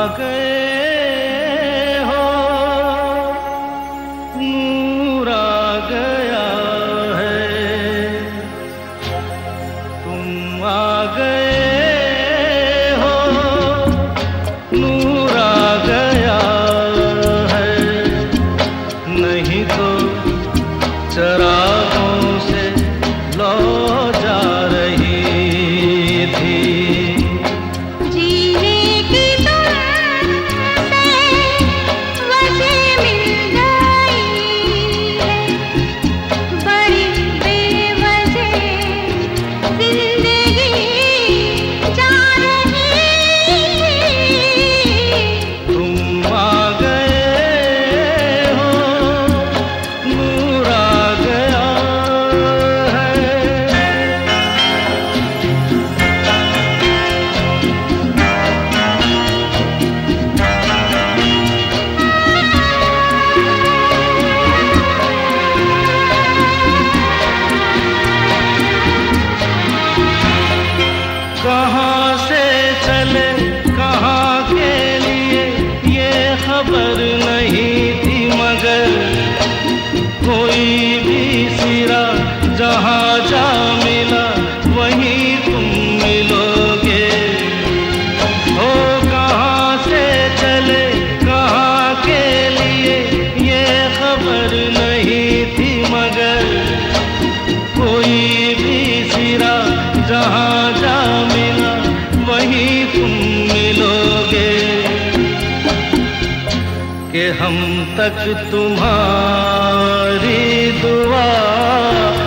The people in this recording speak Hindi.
गए हो, नूर आ गया है, तुम आ गए हो, नूर आ गया है, नहीं तो चरागों से लौ जा रही थी। कहाँ से चले कहाँ के लिए ये खबर नहीं थी, मगर कोई भी सिरा जहाँ जा मिला वहीं तुम मिलोगे। हो कहाँ से चले कहाँ के लिए ये खबर नहीं थी, मगर कोई भी सिरा जहाँ जा मिला वहीं तुम मिलोगे। कि हम तक तुम्हारी दुआ